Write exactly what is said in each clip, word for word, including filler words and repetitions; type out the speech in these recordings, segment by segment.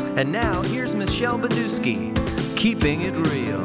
And now, here's Michelle Badusky, Keeping It Real.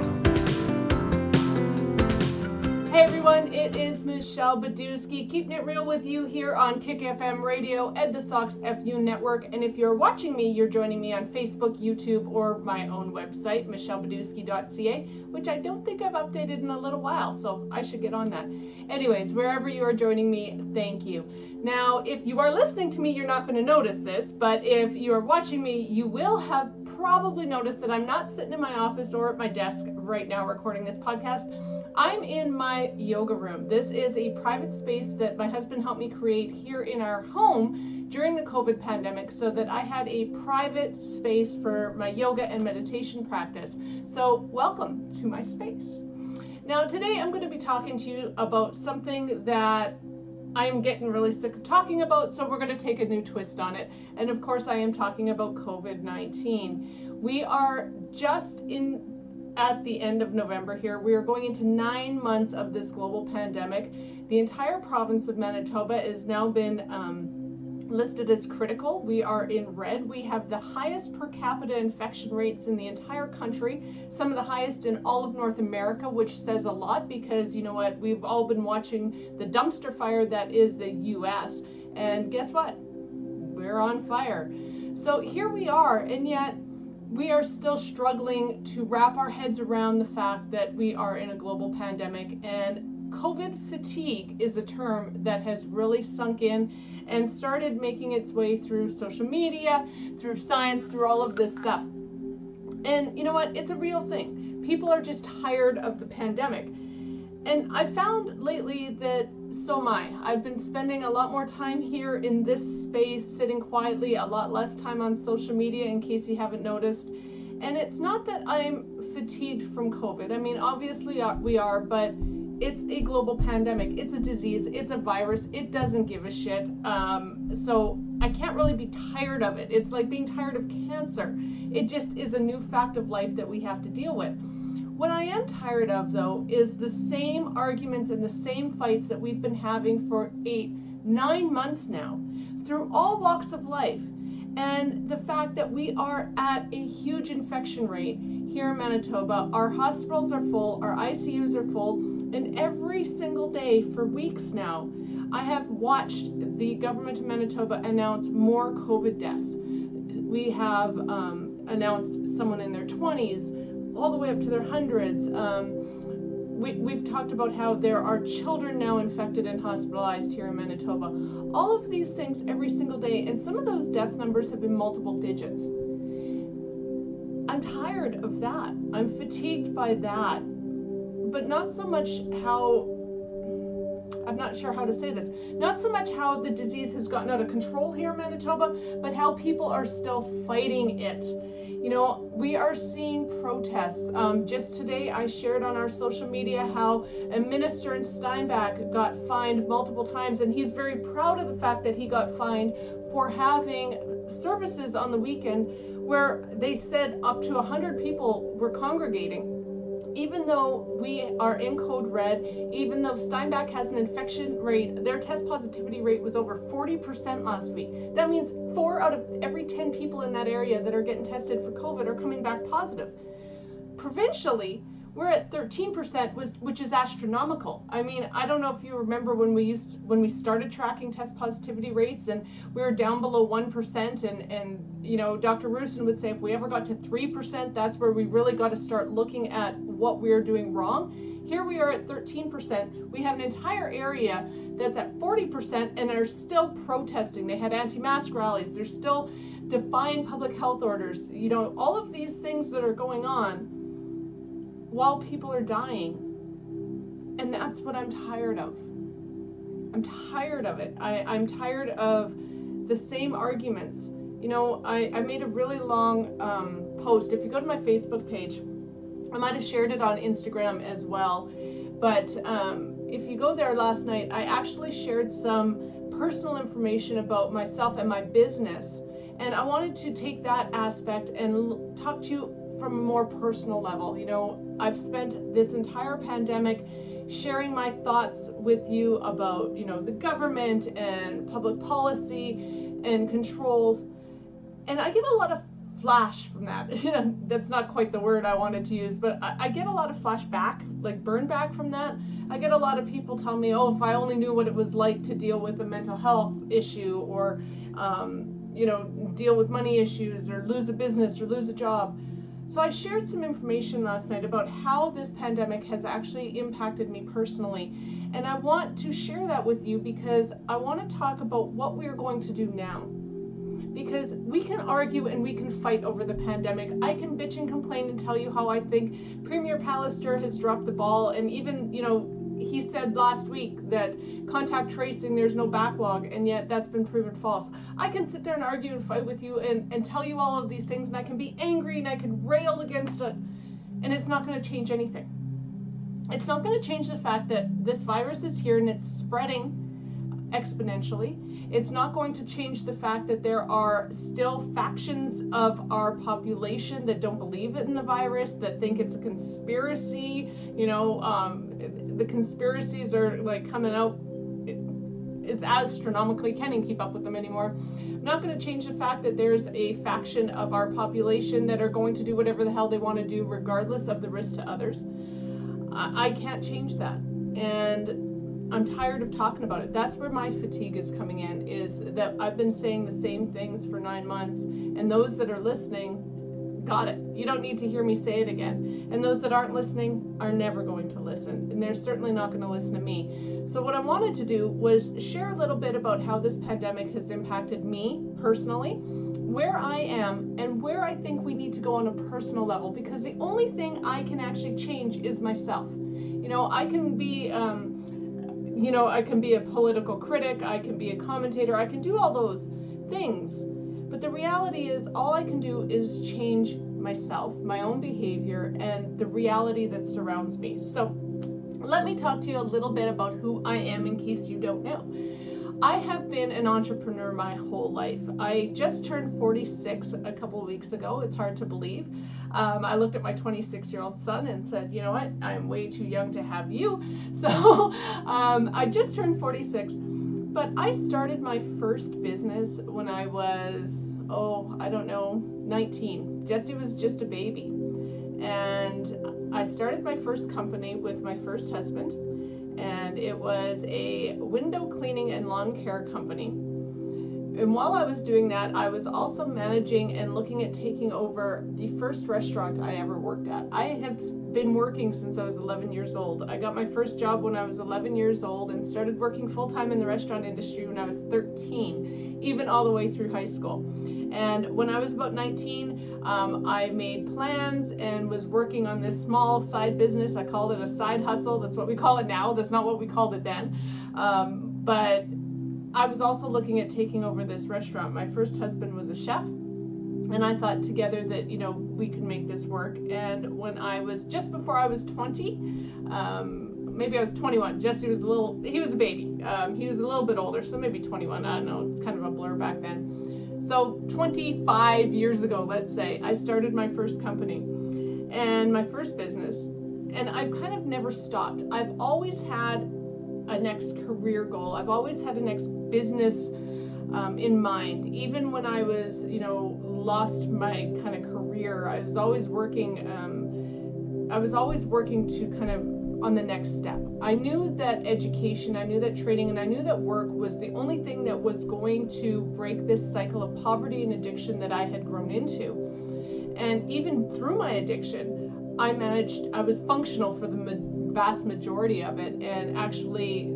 Hey everyone, it is Michelle Badusky, keeping it real with you here on Kick F M Radio, Ed the Sox F U Network. And if you're watching me, you're joining me on Facebook, YouTube, or my own website, michelle badusky dot c a, which I don't think I've updated in a little while, so I should get on that. Anyways, wherever you are joining me, thank you. Now, if you are listening to me, you're not going to notice this, but if you are watching me, you will have probably noticed that I'm not sitting in my office or at my desk right now recording this podcast. I'm in my yoga room. This is a private space that my husband helped me create here in our home during the COVID pandemic so that I had a private space for my yoga and meditation practice. So welcome to my space. Now today I'm going to be talking to you about something that I'm getting really sick of talking about, so we're going to take a new twist on it. And of course I am talking about COVID nineteen. We are just in at the end of November here. We are going into nine months of this global pandemic. The entire province of Manitoba has now been um, listed as critical. We are in red. We have the highest per capita infection rates in the entire country, some of the highest in all of North America, which says a lot because, you know what, we've all been watching the dumpster fire that is the U S, and guess what? We're on fire. So here we are, and yet we are still struggling to wrap our heads around the fact that we are in a global pandemic, and COVID fatigue is a term that has really sunk in and started making its way through social media, through science, through all of this stuff. And you know what? It's a real thing. People are just tired of the pandemic. And I found lately that so am I. I've been spending a lot more time here in this space, sitting quietly, a lot less time on social media, in case you haven't noticed. And it's not that I'm fatigued from COVID. I mean, obviously we are, but it's a global pandemic. It's a disease. It's a virus. It doesn't give a shit. Um, so I can't really be tired of it. It's like being tired of cancer. It just is a new fact of life that we have to deal with. What I am tired of, though, is the same arguments and the same fights that we've been having for eight, nine months now, through all walks of life. And the fact that we are at a huge infection rate here in Manitoba. Our hospitals are full, our I C Us are full, and every single day for weeks now, I have watched the government of Manitoba announce more COVID deaths. We have um, announced someone in their twenties, all the way up to their hundreds. Um, we, we've talked about how there are children now infected and hospitalized here in Manitoba. All of these things every single day, and some of those death numbers have been multiple digits. I'm tired of that. I'm fatigued by that. But not so much how, I'm not sure how to say this, not so much how the disease has gotten out of control here in Manitoba, but how people are still fighting it. You know, we are seeing protests. Um, just today, I shared on our social media how a minister in Steinbach got fined multiple times, and he's very proud of the fact that he got fined for having services on the weekend where they said up to one hundred people were congregating. Even though we are in code red, even though Steinbach has an infection rate, their test positivity rate was over forty percent last week. That means four out of every ten people in that area that are getting tested for COVID are coming back positive. Provincially, we're at thirteen percent, which is astronomical. I mean, I don't know if you remember when we used to, when we started tracking test positivity rates and we were down below one percent, and, and you know, Doctor Rusin would say if we ever got to three percent, that's where we really got to start looking at what we're doing wrong. Here we are at thirteen percent. We have an entire area that's at forty percent and are still protesting. They had anti-mask rallies. They're still defying public health orders. You know, all of these things that are going on while people are dying. And that's what I'm tired of. I'm tired of it. I, I'm tired of the same arguments. You know, I, I made a really long um, post. If you go to my Facebook page, I might have shared it on Instagram as well. But um, if you go there last night, I actually shared some personal information about myself and my business. And I wanted to take that aspect and l- talk to you from a more personal level. You know, I've spent this entire pandemic sharing my thoughts with you about, you know, the government and public policy and controls. And I get a lot of flash from that. That's not quite the word I wanted to use, but I, I get a lot of flashback, like burn back from that. I get a lot of people tell me, oh, if I only knew what it was like to deal with a mental health issue, or, um, you know, deal with money issues, or lose a business, or lose a job. So I shared some information last night about how this pandemic has actually impacted me personally. And I want to share that with you because I want to talk about what we're going to do now. Because we can argue and we can fight over the pandemic. I can bitch and complain and tell you how I think Premier Pallister has dropped the ball. And even, you know, he said last week that contact tracing, there's no backlog, and yet that's been proven false. I can sit there and argue and fight with you and, and tell you all of these things, and I can be angry and I can rail against it, and it's not going to change anything. It's not going to change the fact that this virus is here and it's spreading exponentially. It's not going to change the fact that there are still factions of our population that don't believe in the virus, that think it's a conspiracy. You know, um, the conspiracies are like coming out. It's astronomically, can't even keep up with them anymore. I'm not going to change the fact that there's a faction of our population that are going to do whatever the hell they want to do, regardless of the risk to others. I, I can't change that. And I'm tired of talking about it. That's where my fatigue is coming in, is that I've been saying the same things for nine months, and those that are listening got it. You don't need to hear me say it again. And those that aren't listening are never going to listen, and they're certainly not going to listen to me. So what I wanted to do was share a little bit about how this pandemic has impacted me personally, where I am, and where I think we need to go on a personal level, because the only thing I can actually change is myself. You know, I can be... Um, You know, I can be a political critic, I can be a commentator, I can do all those things. But the reality is, all I can do is change myself, my own behavior, and the reality that surrounds me. So let me talk to you a little bit about who I am in case you don't know. I have been an entrepreneur my whole life. I just turned forty-six a couple of weeks ago. It's hard to believe. Um, I looked at my twenty-six-year-old son and said, you know what, I'm way too young to have you. So um, I just turned forty-six. But I started my first business when I was, oh, I don't know, nineteen. Jesse was just a baby. And I started my first company with my first husband. And it was a window cleaning and lawn care company. And while I was doing that, I was also managing and looking at taking over the first restaurant I ever worked at. I have been working since I was eleven years old. I got my first job when I was eleven years old and started working full-time in the restaurant industry when I was thirteen, even all the way through high school. And when I was about nineteen, um, I made plans and was working on this small side business. I called it a side hustle. That's what we call it now. That's not what we called it then. Um, but I was also looking at taking over this restaurant. My first husband was a chef, and I thought together that, you know, we could make this work. And when I was, just before I was twenty, um, maybe I was twenty-one. Jesse was a little, he was a baby. Um, he was a little bit older, so maybe twenty-one. I don't know. It's kind of a blur back then. So twenty-five years ago, let's say, I started my first company and my first business, and I've kind of never stopped. I've always had a next career goal. I've always had a next business um, in mind. Even when I was, you know, lost my kind of career, I was always working, um, I was always working to kind of on the next step. I knew that education, I knew that training, and I knew that work was the only thing that was going to break this cycle of poverty and addiction that I had grown into. And even through my addiction, I managed, I was functional for the ma- vast majority of it, and actually,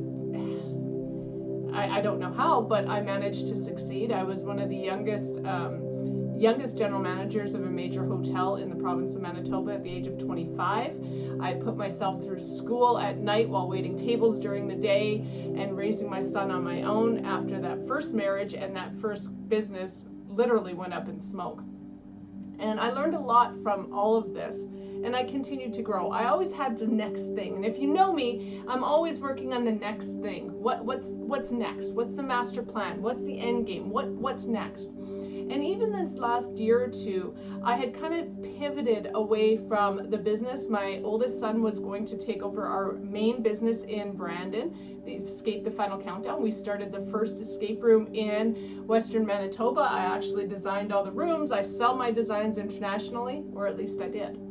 I, I don't know how, but I managed to succeed. I was one of the youngest um, youngest general managers of a major hotel in the province of Manitoba at the age of twenty-five. I put myself through school at night while waiting tables during the day and raising my son on my own after that first marriage, and that first business literally went up in smoke. And I learned a lot from all of this, and I continued to grow. I always had the next thing, and if you know me, I'm always working on the next thing. What what's what's next? What's the master plan? What's the end game? What what's next? And even this last year or two, I had kind of pivoted away from the business. My oldest son was going to take over our main business in Brandon, the Escape the Final Countdown. We started the first escape room in Western Manitoba. I actually designed all the rooms. I sell my designs internationally, or at least I did.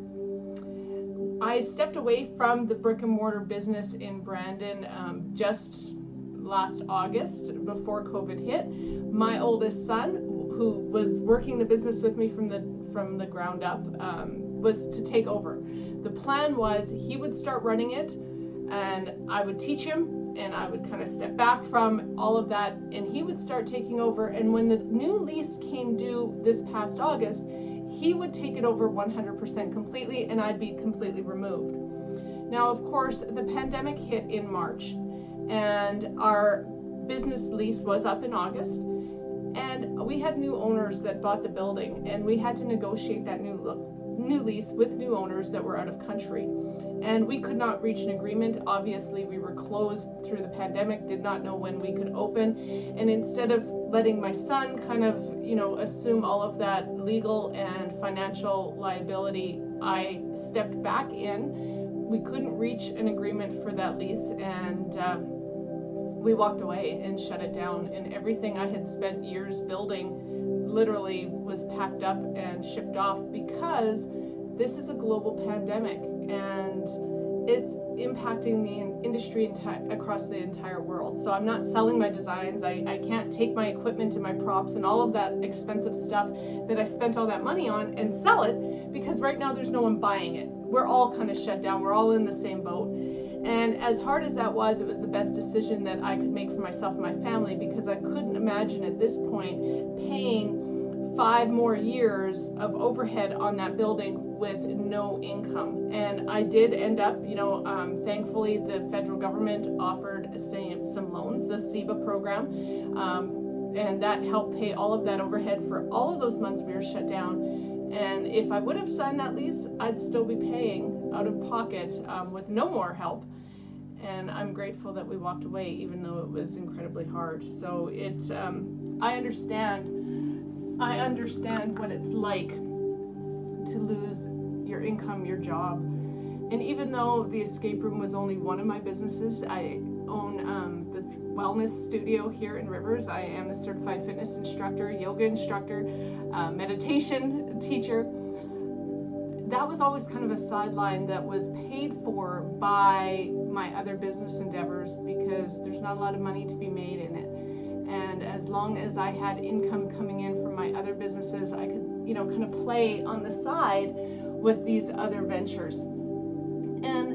I stepped away from the brick and mortar business in Brandon um, just last August before COVID hit. My oldest son, who was working the business with me from the from the ground up, um, was to take over. The plan was he would start running it, and I would teach him, and I would kind of step back from all of that, and he would start taking over. And when the new lease came due this past August, he would take it over one hundred percent completely, and I'd be completely removed. Now, of course, the pandemic hit in March, and our business lease was up in August, and we had new owners that bought the building, and we had to negotiate that new new lease with new owners that were out of country. And we could not reach an agreement. Obviously, we were closed through the pandemic, did not know when we could open, and instead of letting my son kind of, you know, assume all of that legal and financial liability, I stepped back in. We couldn't reach an agreement for that lease, and uh, we walked away and shut it down. And everything I had spent years building literally was packed up and shipped off, because this is a global pandemic and it's impacting the industry enti- across the entire world. So I'm not selling my designs. I, I can't take my equipment and my props and all of that expensive stuff that I spent all that money on and sell it, because right now there's no one buying it. We're all kind of shut down. We're all in the same boat. And as hard as that was, it was the best decision that I could make for myself and my family, because I couldn't imagine at this point paying five more years of overhead on that building with no income. And I did end up, you know, um, thankfully the federal government offered some, some loans, the S E B A program, um, and that helped pay all of that overhead for all of those months we were shut down. And if I would have signed that lease, I'd still be paying out of pocket um, with no more help. And I'm grateful that we walked away, even though it was incredibly hard. So it, um, I understand, I understand what it's like to lose your income, your job. And even though the escape room was only one of my businesses, I own um, the wellness studio here in Rivers. I am a certified fitness instructor, yoga instructor, uh, meditation teacher. That was always kind of a sideline that was paid for by my other business endeavors, because there's not a lot of money to be made in it. And as long as I had income coming in from my other businesses, I could, you know, kind of play on the side with these other ventures. And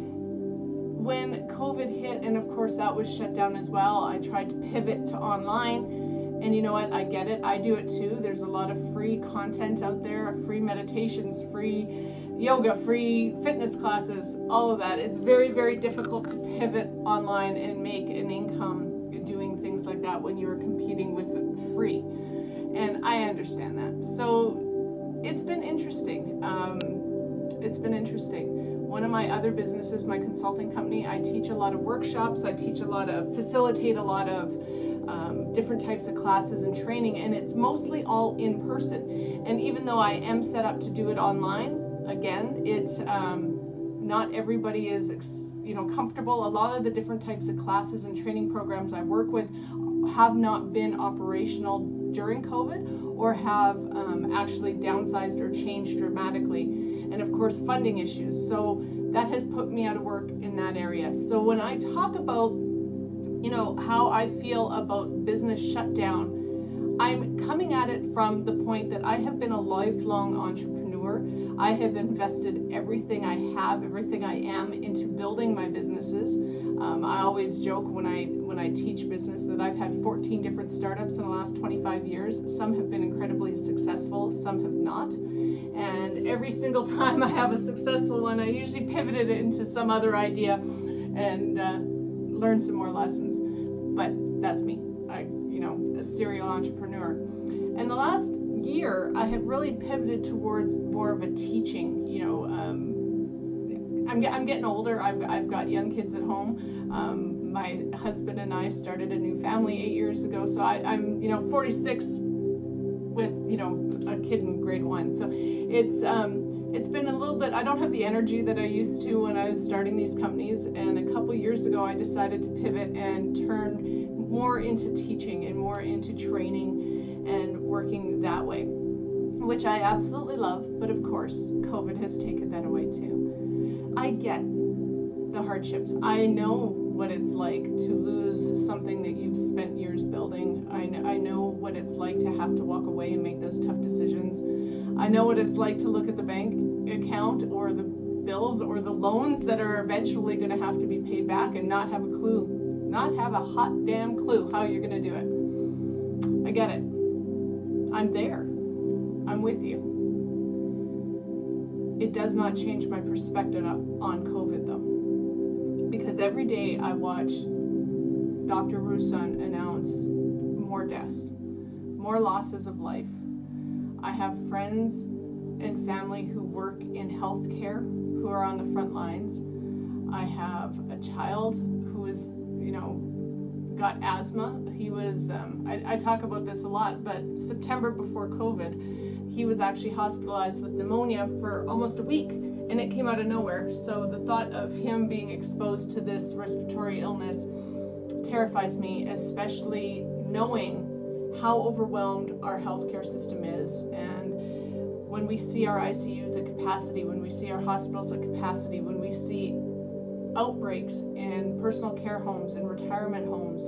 when COVID hit, and of course that was shut down as well, I tried to pivot to online. And you know what, I get it, I do it too. There's a lot of free content out there, free meditations, free yoga, free fitness classes, all of that. It's very, very difficult to pivot online and make an income doing things like that when you're competing with free. And I understand that. So it's been interesting. Um, it's been interesting. One of my other businesses, my consulting company, I teach a lot of workshops, I teach a lot of, facilitate a lot of Um, different types of classes and training, and it's mostly all in person. And even though I am set up to do it online, again, it um, not everybody is you know comfortable. A lot of the different types of classes and training programs I work with have not been operational during COVID, or have um, actually downsized or changed dramatically. And of course, funding issues. So that has put me out of work in that area. So when I talk about you know, how I feel about business shutdown, I'm coming at it from the point that I have been a lifelong entrepreneur. I have invested everything I have, everything I am into building my businesses. Um, I always joke when I when I teach business that I've had fourteen different startups in the last twenty-five years. Some have been incredibly successful, some have not. And every single time I have a successful one, I usually pivoted it into some other idea and uh, learn some more lessons. But that's me. I, you know, a serial entrepreneur. And the last year, I have really pivoted towards more of a teaching. You know, um, I'm I'm getting older. I've I've got young kids at home. Um, my husband and I started a new family eight years ago. So I, I'm you know forty-six with, you know, a kid in grade one. So it's um, it's been a little bit, I don't have the energy that I used to when I was starting these companies, and a couple years ago I decided to pivot and turn more into teaching and more into training and working that way, which I absolutely love, but of course COVID has taken that away too. I get the hardships. I know what it's like to lose something that you've spent years building. I know, I know what it's like to have to walk away and make those tough decisions. I know what it's like to look at the bank account or the bills or the loans that are eventually going to have to be paid back and not have a clue, not have a hot damn clue how you're going to do it. I get it. I'm there. I'm with you. It does not change my perspective on COVID though. Because every day I watch Doctor Roussan announce more deaths, more losses of life. I have friends and family who work in healthcare who are on the front lines. I have a child who is, you know, got asthma. He was, um, I, I talk about this a lot, but September before COVID, he was actually hospitalized with pneumonia for almost a week. And it came out of nowhere. So the thought of him being exposed to this respiratory illness terrifies me, especially knowing how overwhelmed our healthcare system is. And when we see our I C Us at capacity, when we see our hospitals at capacity, when we see outbreaks in personal care homes and retirement homes,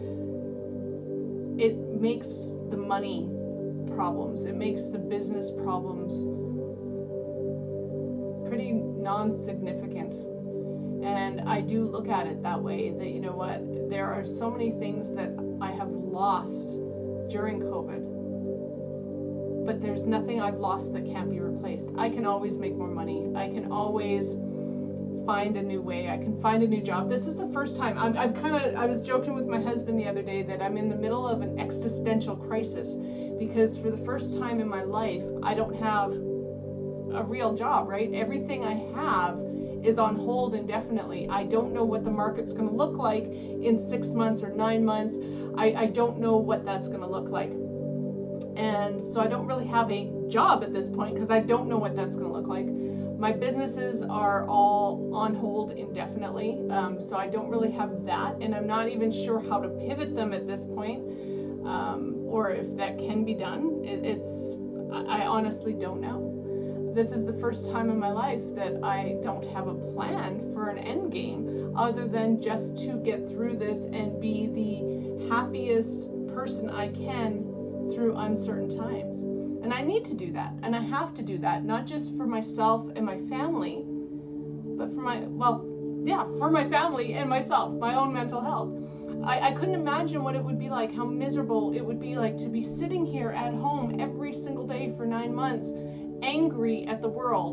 it makes the money problems, it makes the business problems pretty non-significant. And I do look at it that way, that, you know what, there are so many things that I have lost during COVID, but there's nothing I've lost that can't be replaced. I can always make more money. I can always find a new way. I can find a new job. This is the first time, I'm, I'm kind of, I was joking with my husband the other day that I'm in the middle of an existential crisis, because for the first time in my life, I don't have a real job, right? Everything I have is on hold indefinitely. I don't know what the market's going to look like in six months or nine months. I, I don't know what that's going to look like. And so I don't really have a job at this point because I don't know what that's going to look like. My businesses are all on hold indefinitely, um, so I don't really have that, and I'm not even sure how to pivot them at this point, um, or if that can be done. It, it's, I honestly don't know. This is the first time in my life that I don't have a plan for an end game other than just to get through this and be the happiest person I can through uncertain times. And I need to do that, and I have to do that, not just for myself and my family, but for my, well, yeah, for my family and myself, my own mental health. I, I couldn't imagine what it would be like, how miserable it would be like to be sitting here at home every single day for nine months, angry at the world,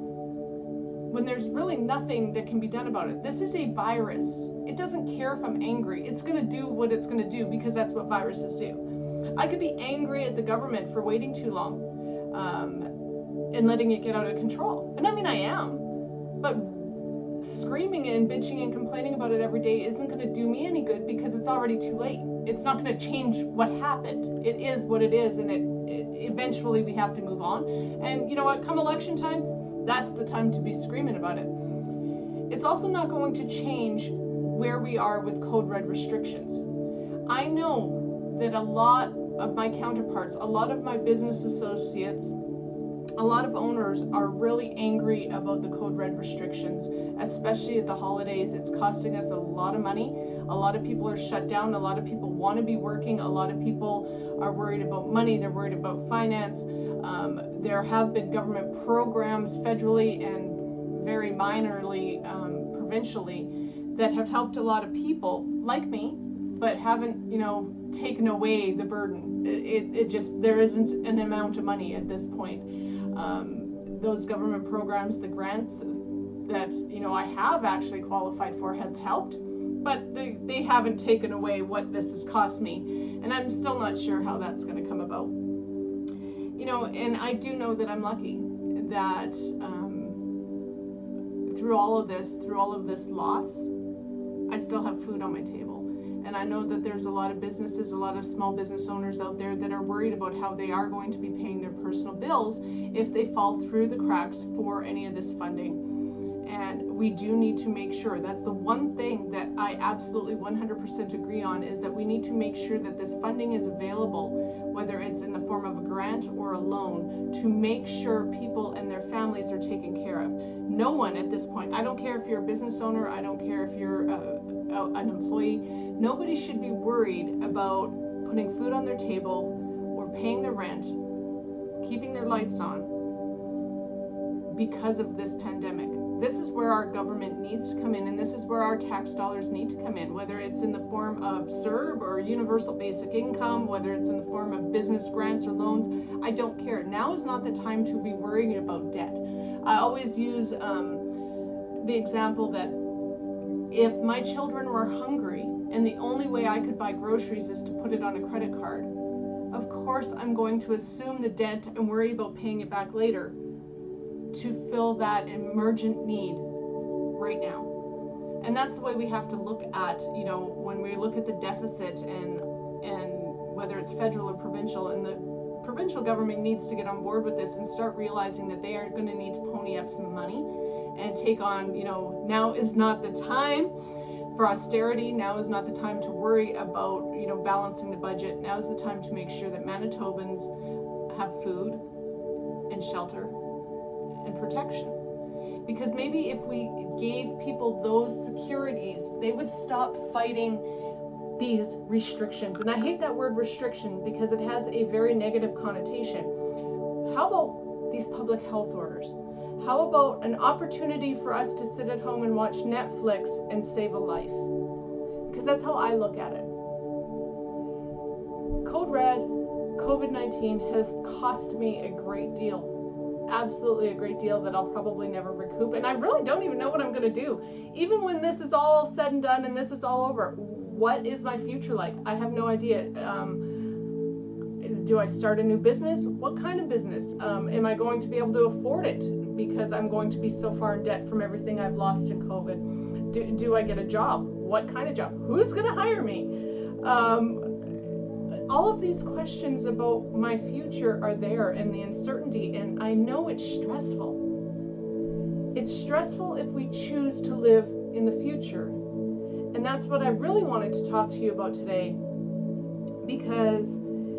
when there's really nothing that can be done about it. This is a virus. It doesn't care if I'm angry. It's going to do what it's going to do because that's what viruses do. I could be angry at the government for waiting too long um, and letting it get out of control. And I mean, I am. But screaming and bitching and complaining about it every day isn't going to do me any good because it's already too late. It's not going to change what happened. It is what it is, and it, it eventually we have to move on. And you know what? Come election time, that's the time to be screaming about it. It's also not going to change where we are with code red restrictions. I know that a lot of my counterparts, a lot of my business associates, a lot of owners are really angry about the code red restrictions, especially at the holidays. It's costing us a lot of money. A lot of people are shut down. A lot of people want to be working. A lot of people are worried about money. They're worried about finance. Um, there have been government programs federally and very minorly um, provincially that have helped a lot of people like me, but haven't, you know, taken away the burden. It, it just, there isn't an amount of money at this point. Um, those government programs, the grants that, you know, I have actually qualified for have helped, but they, they haven't taken away what this has cost me. And I'm still not sure how that's going to come about. You know, and I do know that I'm lucky that um, through all of this, through all of this loss, I still have food on my table. And I know that there's a lot of businesses, a lot of small business owners out there that are worried about how they are going to be paying their personal bills if they fall through the cracks for any of this funding. And we do need to make sure, that's the one thing that I absolutely one hundred percent agree on, is that we need to make sure that this funding is available, whether it's in the form of a grant or a loan, to make sure people and their families are taken care of. No one at this point, I don't care if you're a business owner, I don't care if you're a, a, an employee, nobody should be worried about putting food on their table or paying their rent, keeping their lights on because of this pandemic. This is where our government needs to come in, and this is where our tax dollars need to come in, whether it's in the form of S E R B or universal basic income, whether it's in the form of business grants or loans. I don't care. Now is not the time to be worrying about debt. I always use um, the example that if my children were hungry and the only way I could buy groceries is to put it on a credit card, of course I'm going to assume the debt and worry about paying it back later to fill that emergent need right now. And that's the way we have to look at, you know, when we look at the deficit and and whether it's federal or provincial, and the provincial government needs to get on board with this and start realizing that they are going to need to pony up some money and take on, you know, now is not the time for austerity. Now is not the time to worry about, you know, balancing the budget. Now is the time to make sure that Manitobans have food and shelter and protection. Because maybe if we gave people those securities, they would stop fighting these restrictions. And I hate that word restriction because it has a very negative connotation. How about these public health orders? How about an opportunity for us to sit at home and watch Netflix and save a life? Because that's how I look at it. Code Red, COVID nineteen has cost me a great deal. Absolutely a great deal that I'll probably never recoup, and I really don't even know what I'm going to do. Even when this is all said and done and this is all over, what is my future like? I have no idea. Um, do I start a new business? What kind of business? Um, am I going to be able to afford it because I'm going to be so far in debt from everything I've lost in COVID? Do, do I get a job? What kind of job? Who's going to hire me? Um, All of these questions about my future are there, and the uncertainty, and I know it's stressful. It's stressful if we choose to live in the future. And that's what I really wanted to talk to you about today, because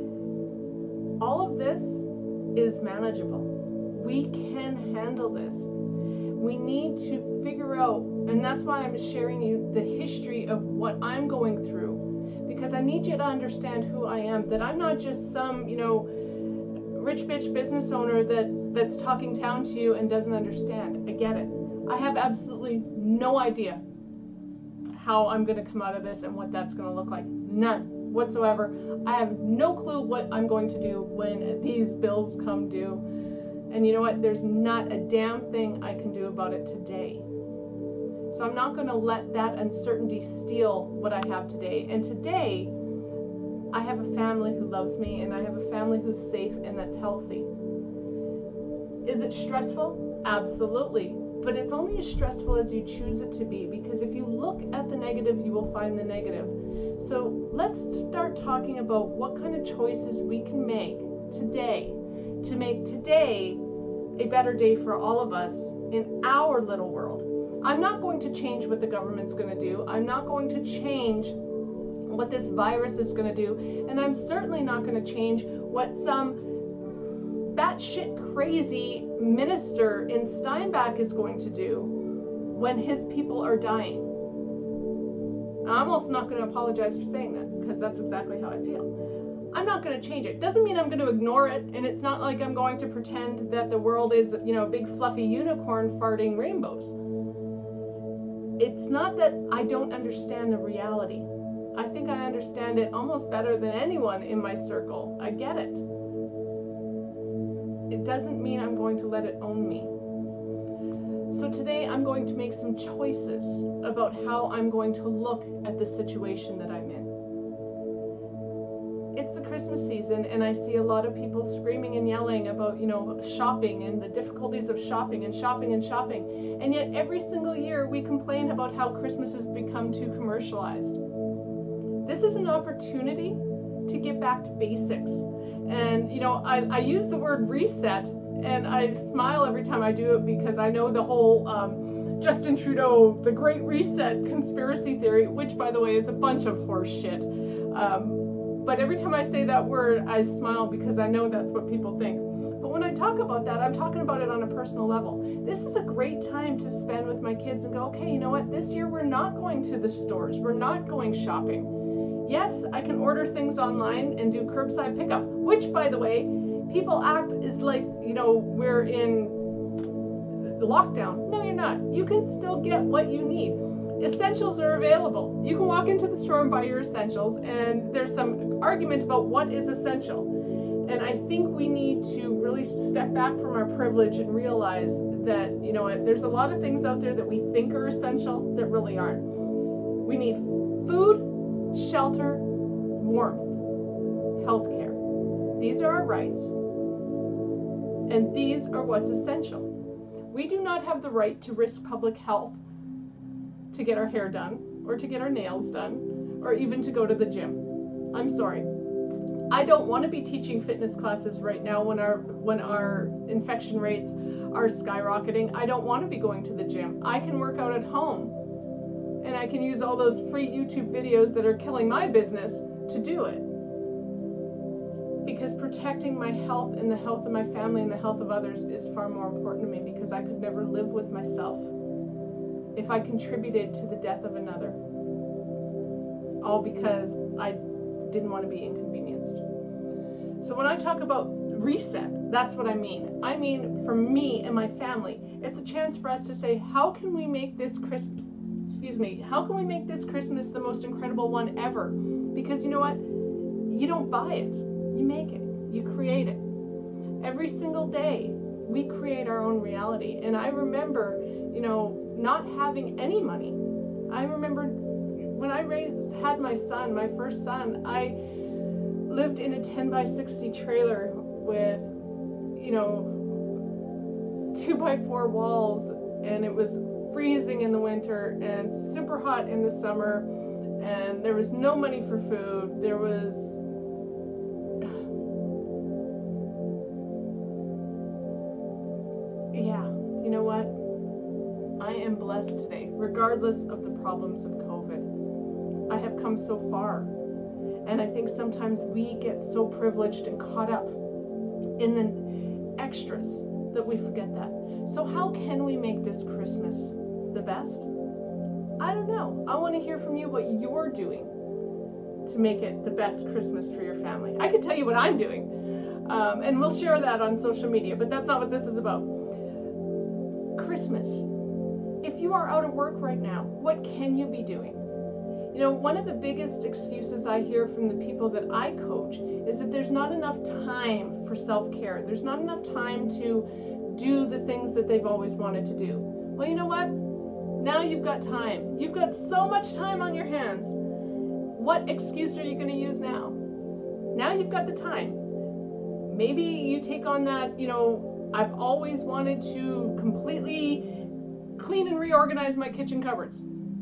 all of this is manageable. We can handle this. We need to figure out, and that's why I'm sharing you the history of what I'm going through. Because I need you to understand who I am, that I'm not just some, you know, rich bitch business owner that's that's talking down to you and doesn't understand. I get it. I have absolutely no idea how I'm going to come out of this and what that's going to look like. None whatsoever. I have no clue what I'm going to do when these bills come due. And you know what? There's not a damn thing I can do about it today. So I'm not going to let that uncertainty steal what I have today. And today, I have a family who loves me, and I have a family who's safe and that's healthy. Is it stressful? Absolutely. But it's only as stressful as you choose it to be, because if you look at the negative, you will find the negative. So let's start talking about what kind of choices we can make today to make today a better day for all of us in our little world. I'm not going to change what the government's going to do. I'm not going to change what this virus is going to do. And I'm certainly not going to change what some batshit crazy minister in Steinbach is going to do when his people are dying. I'm almost not going to apologize for saying that, because that's exactly how I feel. I'm not going to change it. Doesn't mean I'm going to ignore it, and it's not like I'm going to pretend that the world is, you know, a big fluffy unicorn farting rainbows. It's not that I don't understand the reality. I think I understand it almost better than anyone in my circle. I get it. It doesn't mean I'm going to let it own me. So today I'm going to make some choices about how I'm going to look at the situation that I'm in. It's the Christmas season, and I see a lot of people screaming and yelling about, you know, shopping and the difficulties of shopping and shopping and shopping. And yet every single year we complain about how Christmas has become too commercialized. this is an opportunity to get back to basics. And, you know, I, I use the word reset, and I smile every time I do it because I know the whole um, Justin Trudeau, the Great Reset conspiracy theory, which, by the way, is a bunch of horse shit. Um, but every time I say that word, I smile because I know that's what people think. But when I talk about that, I'm talking about it on a personal level. This is a great time to spend with my kids and go, okay, you know what? This year we're not going to the stores. We're not going shopping. Yes, I can order things online and do curbside pickup, which, by the way, people act is like, you know, we're in lockdown. No, you're not. You can still get what you need. Essentials are available. You can walk into the store and buy your essentials, and there's some argument about what is essential. And I think we need to really step back from our privilege and realize that, you know, there's a lot of things out there that we think are essential that really aren't. We need food, shelter, warmth, healthcare. These are our rights, and these are what's essential. We do not have the right to risk public health to get our hair done, or to get our nails done, or even to go to the gym. I'm sorry. I don't want to be teaching fitness classes right now when our when our infection rates are skyrocketing. I don't want to be going to the gym. I can work out at home, and I can use all those free YouTube videos that are killing my business to do it. Because protecting my health and the health of my family and the health of others is far more important to me, because I could never live with myself if I contributed to the death of another, all because I didn't want to be inconvenienced. So when I talk about reset, that's what I mean. I mean, for me and my family, it's a chance for us to say, how can we make this Christmas, excuse me, how can we make this Christmas the most incredible one ever? Because you know what? You don't buy it. You make it. You create it. Every single day, we create our own reality. And I remember, you know, not having any money. I remember when I raised, had my son, my first son, I lived in a ten by sixty trailer with, you know, two by four walls, and it was freezing in the winter and super hot in the summer, and there was no money for food. There was yeah, you know what? I am blessed today, regardless of the problems of COVID. I have come so far. And I think sometimes we get so privileged and caught up in the extras that we forget that. So how can we make this Christmas the best? I don't know. I want to hear from you what you're doing to make it the best Christmas for your family. I can tell you what I'm doing. Um, and we'll share that on social media, but that's not what this is about. Christmas. If you are out of work right now, what can you be doing? You know, one of the biggest excuses I hear from the people that I coach is that there's not enough time for self-care. There's not enough time to do the things that they've always wanted to do. Well, you know what? Now you've got time. You've got so much time on your hands. What excuse are you going to use now? Now you've got the time. Maybe you take on that, you know, I've always wanted to completely clean and reorganize my kitchen cupboards.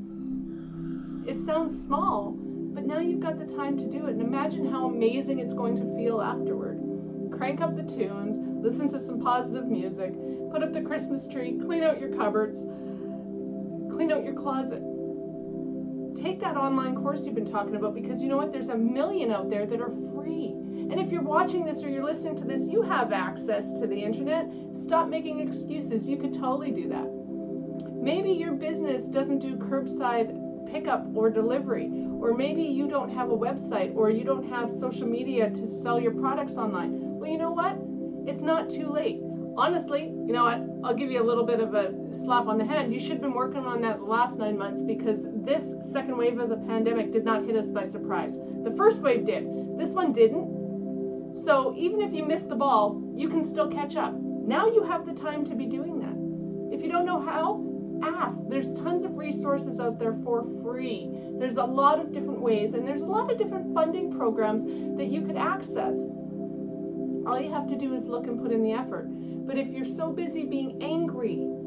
It sounds small, but now you've got the time to do it. And imagine how amazing it's going to feel afterward. Crank up the tunes, listen to some positive music, put up the Christmas tree, clean out your cupboards, clean out your closet. Take that online course you've been talking about, because you know what? There's a million out there that are free. And if you're watching this or you're listening to this, you have access to the internet. Stop making excuses. You could totally do that. Maybe your business doesn't do curbside pickup or delivery, or maybe you don't have a website, or you don't have social media to sell your products online. Well, you know what? It's not too late. Honestly, you know what? I'll give you a little bit of a slap on the hand. You should have been working on that the last nine months because this second wave of the pandemic did not hit us by surprise. The first wave did. This one didn't. So even if you missed the ball, you can still catch up. Now you have the time to be doing that. If you don't know how, ask. There's tons of resources out there for free. There's a lot of different ways, and there's a lot of different funding programs that you could access. All you have to do is look and put in the effort. But if you're so busy being angry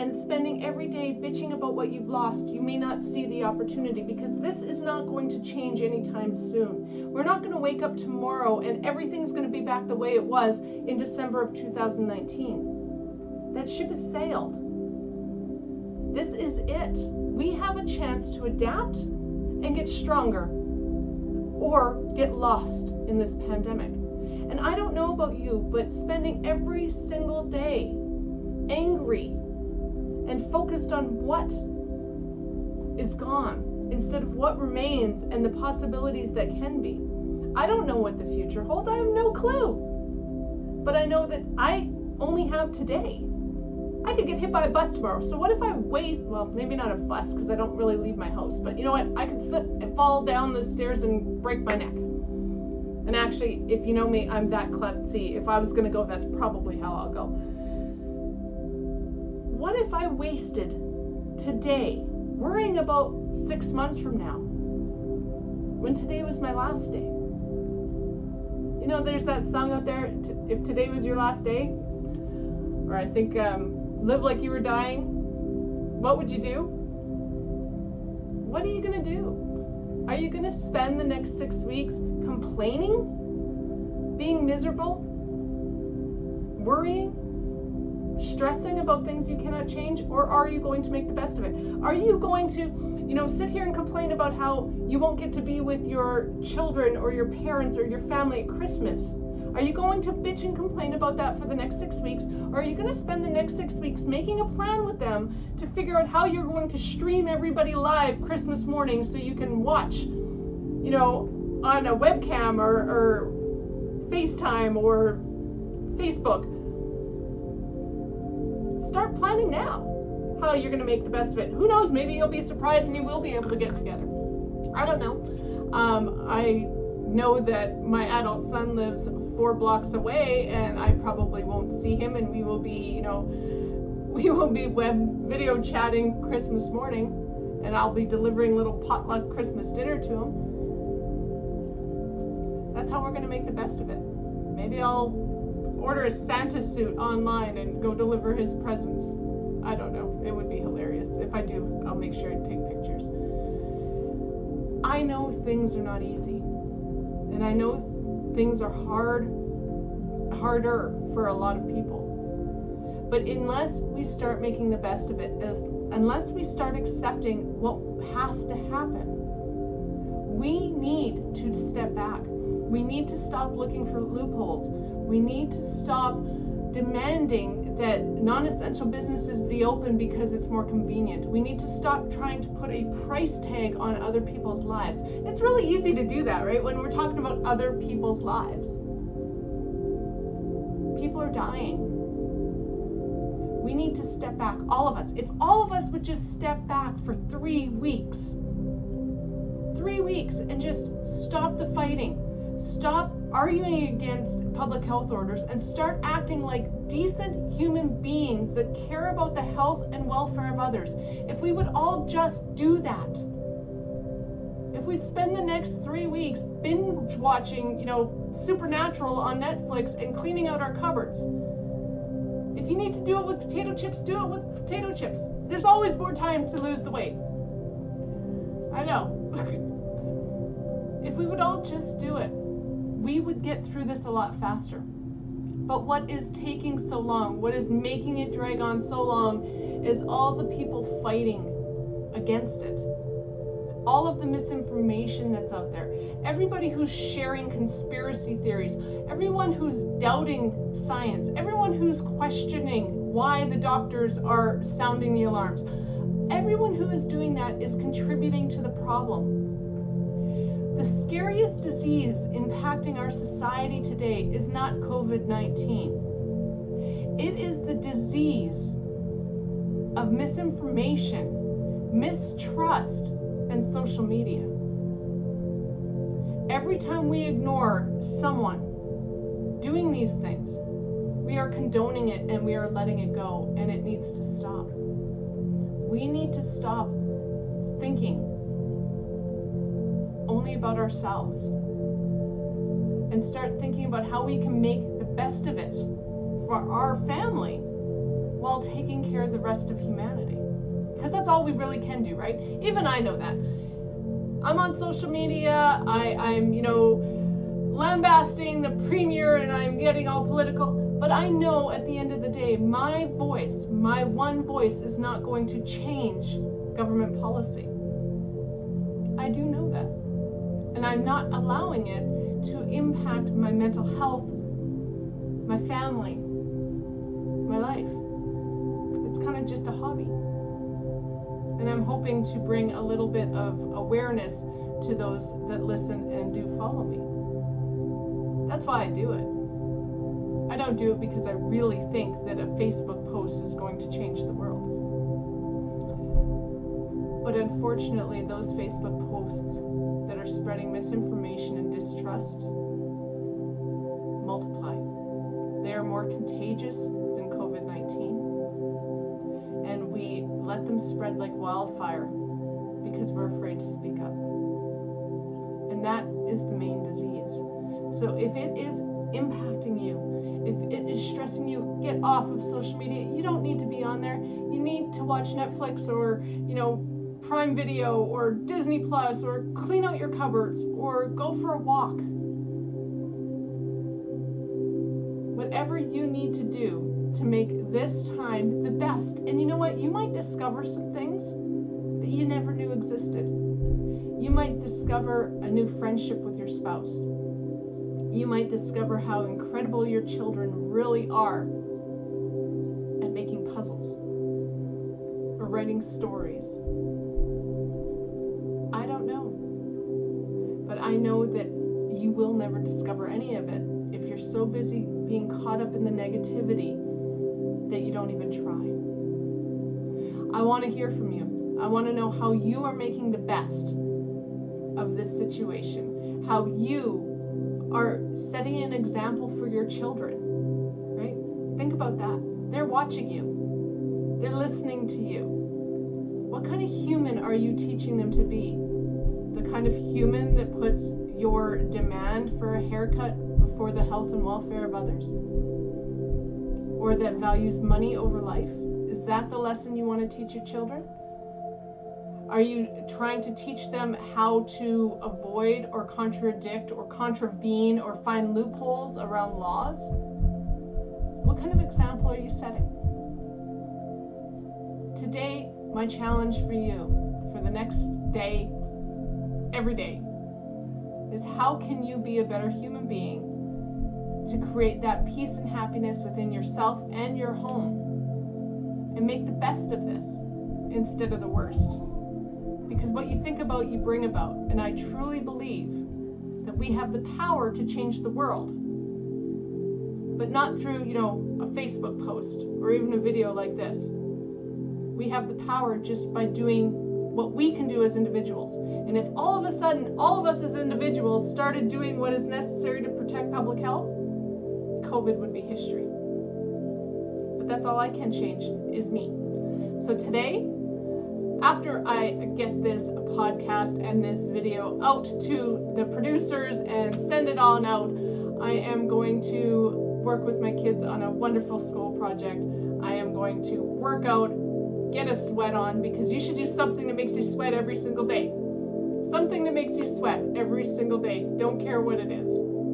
and spending every day bitching about what you've lost, you may not see the opportunity, because this is not going to change anytime soon. We're not going to wake up tomorrow and everything's going to be back the way it was in December of two thousand nineteen. That ship has sailed. This is it. We have a chance to adapt and get stronger, or get lost in this pandemic. And I don't know about you, but spending every single day angry and focused on what is gone instead of what remains and the possibilities that can be. I don't know what the future holds. I have no clue. But I know that I only have today. I could get hit by a bus tomorrow. So what if I waste, well, maybe not a bus because I don't really leave my house, but you know what? I could slip and fall down the stairs and break my neck. And actually, if you know me, I'm that klutzy. If I was going to go, that's probably how I'll go. What if I wasted today worrying about six months from now when today was my last day? You know, there's that song out there, if today was your last day, or I think um, live like you were dying, what would you do? What are you going to do? Are you going to spend the next six weeks complaining, being miserable, worrying, stressing about things you cannot change, or are you going to make the best of it? Are you going to, you know, sit here and complain about how you won't get to be with your children or your parents or your family at Christmas? Are you going to bitch and complain about that for the next six weeks? Or are you going to spend the next six weeks making a plan with them to figure out how you're going to stream everybody live Christmas morning so you can watch, you know, on a webcam or, or FaceTime or Facebook? Start planning now how you're going to make the best of it. Who knows, maybe you'll be surprised and you will be able to get together. I don't know. Um, I know that my adult son lives four blocks away and I probably won't see him, and we will be, you know, we will be web video chatting Christmas morning, and I'll be delivering little potluck Christmas dinner to him. That's how we're going to make the best of it. Maybe I'll order a Santa suit online and go deliver his presents. I don't know. It would be hilarious. If I do, I'll make sure I take pictures. I know things are not easy. And I know things are hard, harder for a lot of people. But unless we start making the best of it, as, unless we start accepting what has to happen, we need to step back. We need to stop looking for loopholes. We need to stop demanding that non-essential businesses be open because it's more convenient. We need to stop trying to put a price tag on other people's lives. It's really easy to do that, right? When we're talking about other people's lives. People are dying. We need to step back, all of us. If all of us would just step back for three weeks, three weeks and just stop the fighting, stop arguing against public health orders, and start acting like decent human beings that care about the health and welfare of others. If we would all just do that, if we'd spend the next three weeks binge watching, you know, Supernatural on Netflix and cleaning out our cupboards. If you need to do it with potato chips, do it with potato chips. There's always more time to lose the weight. I know. If we would all just do it, we would get through this a lot faster. But what is taking so long, what is making it drag on so long, is all the people fighting against it. All of the misinformation that's out there. Everybody who's sharing conspiracy theories. Everyone who's doubting science. Everyone who's questioning why the doctors are sounding the alarms. Everyone who is doing that is contributing to the problem. The scariest disease impacting our society today is not COVID nineteen. It is the disease of misinformation, mistrust, and social media. Every time we ignore someone doing these things, we are condoning it and we are letting it go, and it needs to stop. We need to stop thinking only about ourselves and start thinking about how we can make the best of it for our family while taking care scare the rest of humanity. Because that's all we really can do, right? Even I know that. I'm on social media, I, I'm, you know, lambasting the premier and I'm getting all political, but I know at the end of the day, my voice, my one voice is not going to change government policy. I do know that. And I'm not allowing it to impact my mental health, my family, my life. It's kind of just a hobby. And I'm hoping to bring a little bit of awareness to those that listen and do follow me. That's why I do it. I don't do it because I really think that a Facebook post is going to change the world. But unfortunately, those Facebook posts that are spreading misinformation and distrust multiply. They are more contagious than covid nineteen. And we let them spread like wildfire because we're afraid to speak up. And that is the main disease. So if it is impacting you, if it is stressing you, get off of social media. You don't need to be on there. You need to watch Netflix or, you know, Prime Video or Disney Plus, or clean out your cupboards, or go for a walk. Whatever you need to do to make this time the best. And you know what? You might discover some things that you never knew existed. You might discover a new friendship with your spouse. You might discover how incredible your children really are at making puzzles or writing stories. I don't know. But I know that you will never discover any of it if you're so busy being caught up in the negativity that you don't even try. I want to hear from you. I want to know how you are making the best of this situation, how you are setting an example for your children, right? Think about that. They're watching you. They're listening to you. What kind of human are you teaching them to be? The kind of human that puts your demand for a haircut before the health and welfare of others? Or that values money over life? Is that the lesson you want to teach your children? Are you trying to teach them how to avoid or contradict or contravene or find loopholes around laws? What kind of example are you setting? Today, my challenge for you for the next day, every day, is how can you be a better human being to create that peace and happiness within yourself and your home, and make the best of this instead of the worst. Because what you think about, you bring about. And I truly believe that we have the power to change the world. But not through, you know, a Facebook post or even a video like this. We have the power just by doing what we can do as individuals. And if all of a sudden, all of us as individuals started doing what is necessary to protect public health, COVID would be history. But that's all I can change, is me. So today, after I get this podcast and this video out to the producers and send it on out, I am going to work with my kids on a wonderful school project. I am going to work out, get a sweat on, because you should do something that makes you sweat every single day. Something that makes you sweat every single day. Don't care what it is.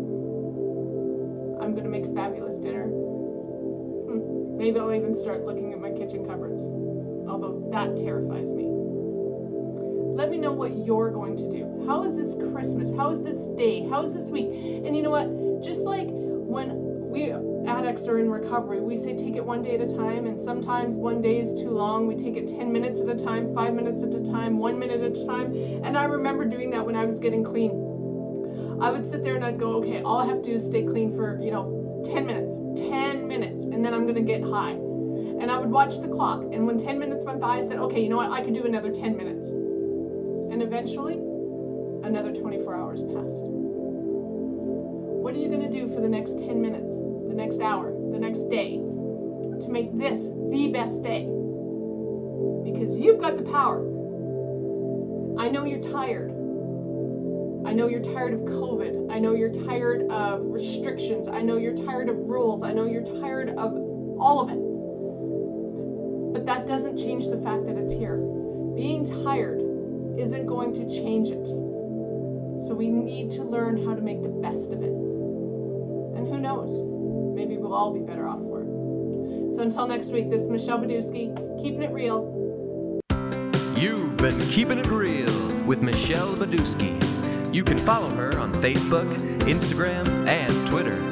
I'm going to make a fabulous dinner. Hmm. Maybe I'll even start looking at my kitchen cupboards. Although that terrifies me. Let me know what you're going to do. How is this Christmas? How is this day? How is this week? And you know what? Just like when we addicts are in recovery, we say take it one day at a time, and sometimes one day is too long. We take it ten minutes at a time, five minutes at a time, one minute at a time. And I remember doing that when I was getting clean. I would sit there and I'd go, okay, all I have to do is stay clean for, you know, ten minutes, ten minutes, and then I'm going to get high. And I would watch the clock, and when ten minutes went by, I said, okay, you know what, I could do another ten minutes. And eventually, another twenty-four hours passed. What are you going to do for the next ten minutes, the next hour, the next day, to make this the best day? Because you've got the power. I know you're tired. I know you're tired of COVID. I know you're tired of restrictions. I know you're tired of rules. I know you're tired of all of it. but that doesn't change the fact that it's here. Being tired isn't going to change it. So we need to learn how to make the best of it. And who knows? Maybe we'll all be better off for it. So until next week, this is Michelle Badusky, keeping it real. You've been Keeping It Real with Michelle Badusky. You can follow her on Facebook, Instagram, and Twitter